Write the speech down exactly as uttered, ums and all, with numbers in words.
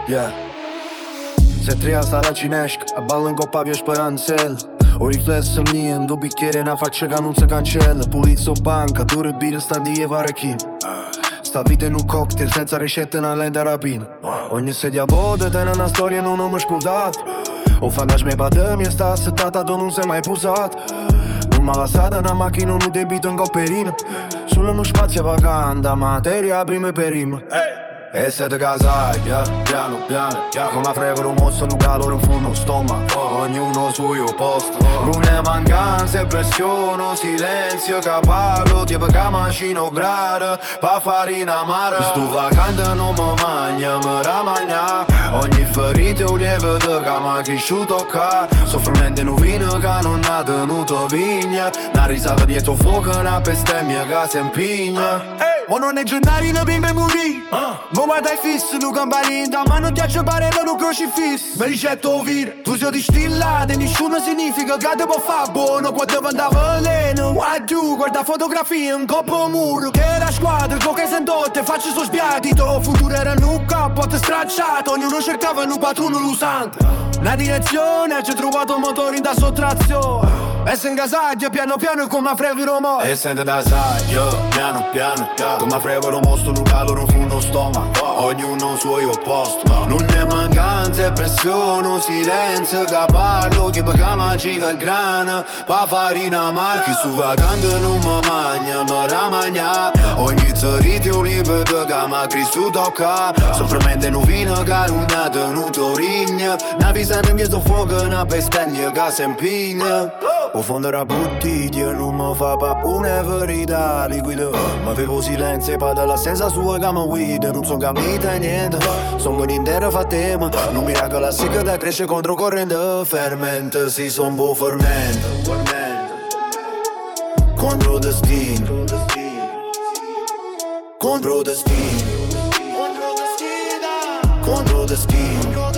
Yeah. Se treia sta la cinesca, a ballo in coppa più speranzella. O riflesso mio, in due bicchieri una faccia che non si cancella. Pulizzo banca, due birre sta di fare chi. Sta vita in un cocktail senza ricette una lenta rapina. Ogni sedia a botte tiene una storia e non ho mai scusato. O fantasmi e patemi sta assettata dove non sei mai posato. Non mi ha lasciato una macchina, un debito in copperina. Solo uno spazio vacante, materia prima e prima. E siete casati, yeah, piano piano, yeah. Come fregano un mostro, un calore in fondo stomaco. Ognuno suo posto. Brune mancanze, pressione, silenzio capaco. Tipo che macino grada, pa farina amara. Sto vacante non mi magna, mi ramagna. Ogni ferita è un lievito che mi ha cresciuto qua. Soffrimento in un vino che non ha tenuto vigna. Una risata dietro fuoco, una bestemmia che si impigna. O non è giornali ne bimbe morì. Ma guarda il fisso, tu campanita. Ma non ti accapare per un crocifisso. Mi ricetto vir, tu sei distillata. E nessuno significa che ti può fare buono. Quando vanda veleno. Guarda tu, guarda fotografie, un coppo muro. Che era squadra, con che sentotte, faccio sto sbiadito. Futuro era un capo, stracciato. Ognuno cercava un patrono lusante. Una direzione, ci ho trovato motore da sottrazione. E se in casaglia, piano piano, come frevi romo. E sente da saggio, piano piano, piano. Come frevi romo, sto un calore, un fondo stomaco. Ognuno suo opposto. Non è mancanza, pressione, un silenzio che parlo. Che perché magica il grana, pa farina amara. Chi su vacante non mi magna, mi ramagna. Ogni zerito è un lievito che mi ha cresciuto qua. Soffrimento in un vino che non ha tenuto rigna. Una visa in mezzo fuoco, una bestemmia che si impigna. O fondo era bottiglia, non mi fa paura verità liquido. Ma avevo silenzio e parla senza sua che mi guida. Non sono capita niente, sono un intero fatema. Non mi raga la secca da cresce contro corrente. Fermento, si son buon fermento. Contro destino, contro destino, contro destino.